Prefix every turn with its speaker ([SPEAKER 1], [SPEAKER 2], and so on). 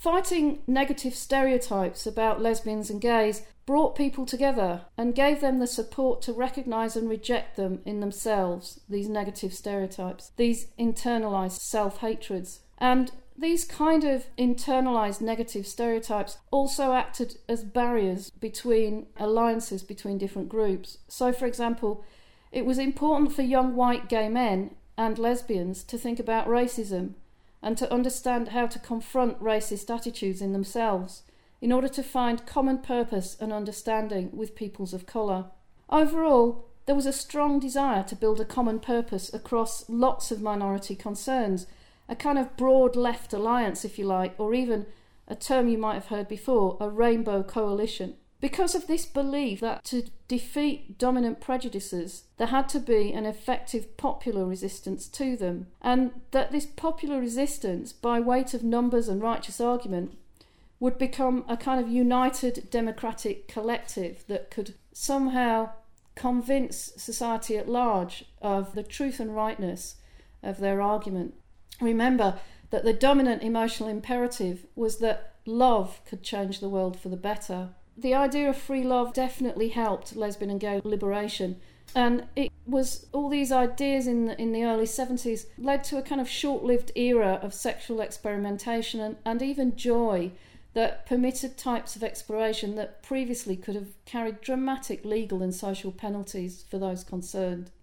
[SPEAKER 1] Fighting negative stereotypes about lesbians and gays brought people together and gave them the support to recognise and reject them in themselves, these negative stereotypes, these internalised self-hatreds. And these kind of internalised negative stereotypes also acted as barriers between alliances between different groups. So, for example, it was important for young white gay men and lesbians to think about racism and to understand how to confront racist attitudes in themselves in order to find common purpose and understanding with peoples of colour. Overall, there was a strong desire to build a common purpose across lots of minority concerns, a kind of broad left alliance, if you like, or even a term you might have heard before, a rainbow coalition. Because of this belief that to defeat dominant prejudices, there had to be an effective popular resistance to them, and that this popular resistance, by weight of numbers and righteous argument, would become a kind of united democratic collective that could somehow convince society at large of the truth and rightness of their argument. Remember that the dominant emotional imperative was that love could change the world for the better. The idea of free love definitely helped lesbian and gay liberation, and it was all these ideas in the early 70s led to a kind of short-lived era of sexual experimentation and even joy that permitted types of exploration that previously could have carried dramatic legal and social penalties for those concerned.